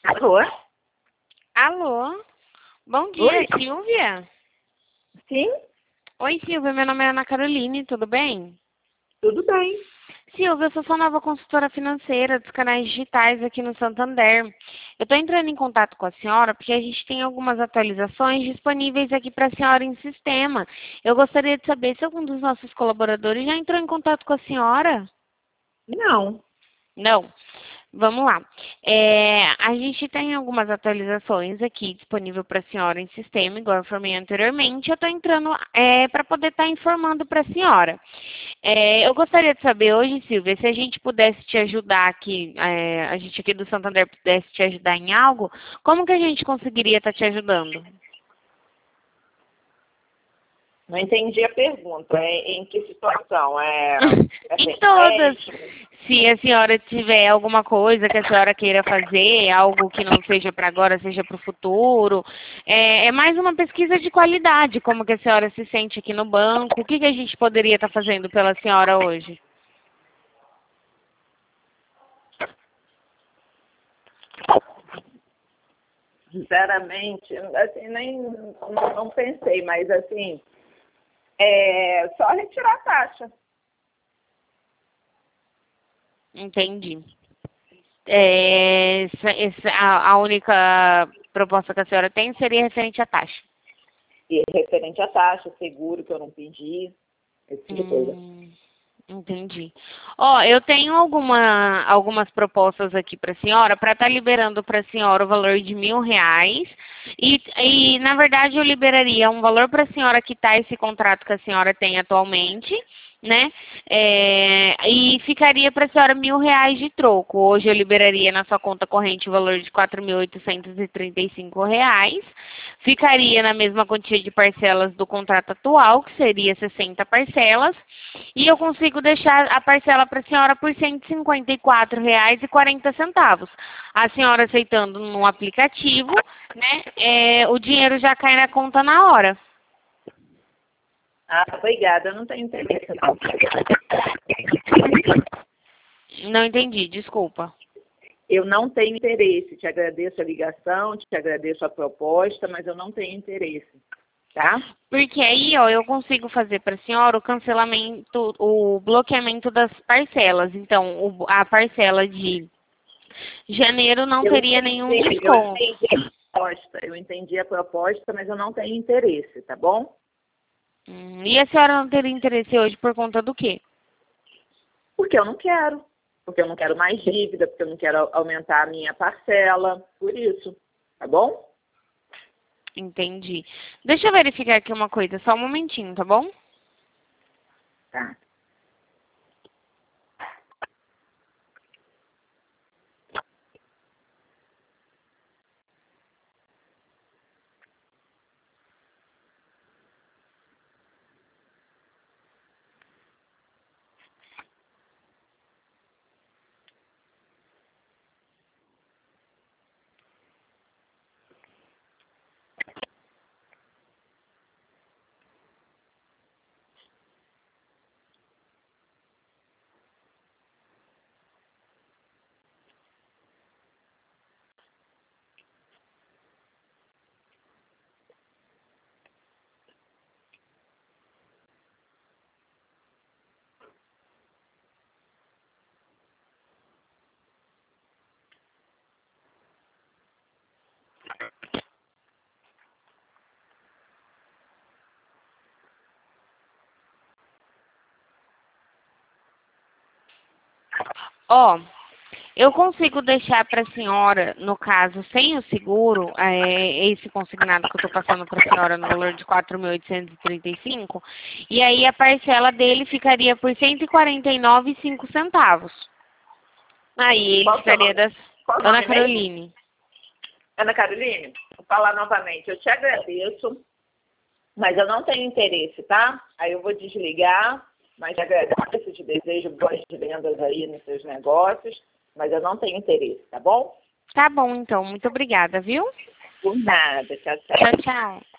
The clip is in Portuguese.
Alô? Alô? Bom dia, Oi? Silvia? Sim, Oi, Silvia, meu nome é Ana Caroline, tudo bem? tudo bem. Silvia, eu sou sua nova consultora financeira dos canais digitais aqui no Santander. Eu estou entrando em contato com a senhora porque a gente tem algumas atualizações disponíveis aqui para a senhora em sistema. Eu gostaria de saber se algum dos nossos colaboradores já entrou em contato com a senhora? Não. Não. Vamos lá. A gente tem algumas atualizações aqui disponível para a senhora em sistema, igual eu informei anteriormente. Eu estou entrando para poder estar informando para a senhora. Eu gostaria de saber hoje, Silvia, se a gente pudesse te ajudar aqui, a gente aqui do Santander pudesse te ajudar em algo, como que a gente conseguiria estar te ajudando? Não entendi a pergunta. Em que situação? Em todas. Empréstimo? Se a senhora tiver alguma coisa que a senhora queira fazer, algo que não seja para agora, seja para o futuro. É mais uma pesquisa de qualidade, como que a senhora se sente aqui no banco, o que que a gente poderia estar fazendo pela senhora hoje? Sinceramente, assim, nem não pensei, mas assim, só retirar a taxa. Entendi. A única proposta que a senhora tem seria referente à taxa. E referente à taxa, seguro que eu não pedi, esse tipo de coisa. Entendi. Ó, eu tenho algumas propostas aqui para a senhora, para estar liberando para a senhora o valor de R$ 1.000. Na verdade, eu liberaria um valor para a senhora quitar esse contrato que a senhora tem atualmente, né? E ficaria para a senhora R$ 1.000 de troco. Hoje eu liberaria na sua conta corrente o valor de R$ 4.835. Ficaria na mesma quantia de parcelas do contrato atual, que seria 60 parcelas. E eu consigo deixar a parcela para a senhora por R$ 154,40. A senhora aceitando no aplicativo, né? O dinheiro já cai na conta na hora. Ah, obrigada, eu não tenho interesse não. Não entendi, desculpa. Eu não tenho interesse. Te agradeço a ligação, te agradeço a proposta, mas eu não tenho interesse, tá? Porque aí, ó, eu consigo fazer para a senhora o cancelamento, o bloqueamento das parcelas. Então, a parcela de janeiro não teria nenhum desconto. Eu entendi a proposta, mas eu não tenho interesse, tá bom? E a senhora não teria interesse hoje por conta do quê? Porque eu não quero. Porque eu não quero mais dívida, porque eu não quero aumentar a minha parcela, por isso, tá bom? Entendi. Deixa eu verificar aqui uma coisa, só um momentinho, tá bom? Tá. Ó, eu consigo deixar para a senhora, no caso, sem o seguro, esse consignado que eu estou passando para a senhora no valor de 4.835, e aí a parcela dele ficaria por 149,05. Aí ele Qual o seu ficaria nome? das Qual o Ana nome mesmo? Caroline. Ana Caroline, vou falar novamente. Eu te agradeço, mas eu não tenho interesse, tá? Aí eu vou desligar, mas te agradeço, te desejo boas vendas aí nos seus negócios, mas eu não tenho interesse, tá bom? Tá bom, então. Muito obrigada, viu? Por nada. Tchau, tchau. Tchau, tchau.